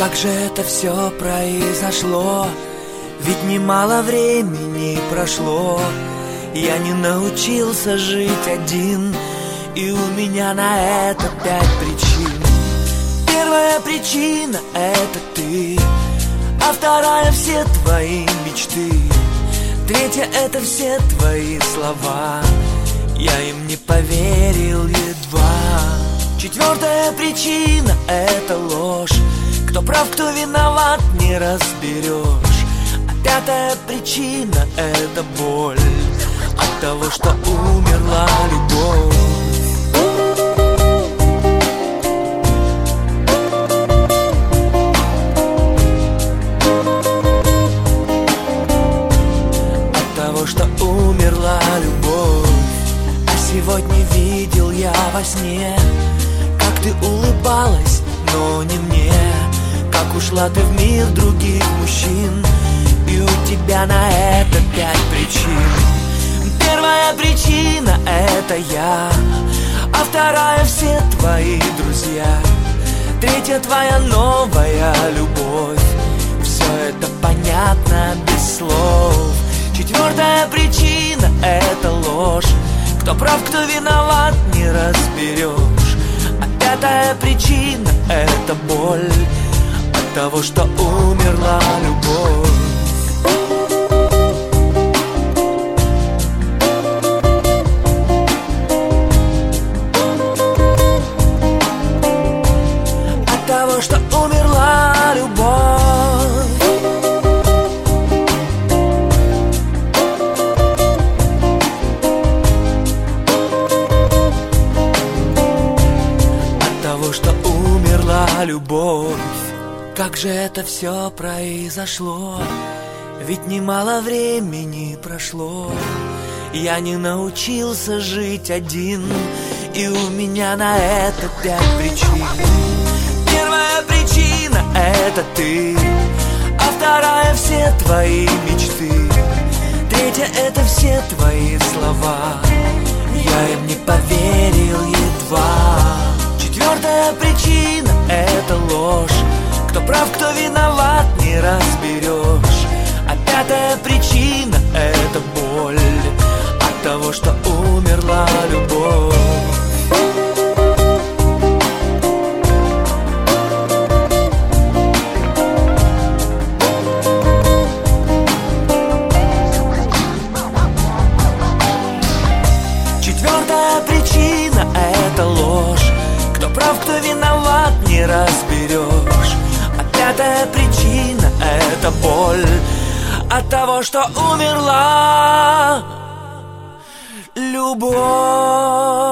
Как же это все произошло? Ведь немало времени прошло. Я не научился жить один, и у меня на это 5 причин. Первая причина — это ты, а вторая — все твои мечты. Третья — это все твои слова, я им не поверил едва. Четвертая причина — это ложь, кто прав, кто виноват, не разберешь. А пятая причина — это боль от того, что умерла любовь. От того, что умерла любовь. А сегодня видел я во сне, как ты улыбалась, но не мне. Как ушла ты в мир других мужчин, и у тебя на это 5 причин. Первая причина — это я, а вторая — все твои друзья. Третья — твоя новая любовь. Все это понятно без слов. Четвертая причина — это ложь, кто прав, кто виноват, не разберешь. А пятая причина — это боль от того, что умерла любовь. От того, что умерла любовь. От того, что умерла любовь. Как же это все произошло? Ведь немало времени прошло. Я не научился жить один, и у меня на это 5 причин. Первая причина — это ты, а вторая — все твои мечты. Третья — это все твои слова, я им не поверил едва. Четвертая причина — это ложь, кто прав, кто виноват, не разберешь. А пятая причина — это боль от того, что умерла любовь. Четвертая причина — это ложь, кто прав, кто виноват, не разберешь. А пятая причина — это боль от того, что умерла любовь.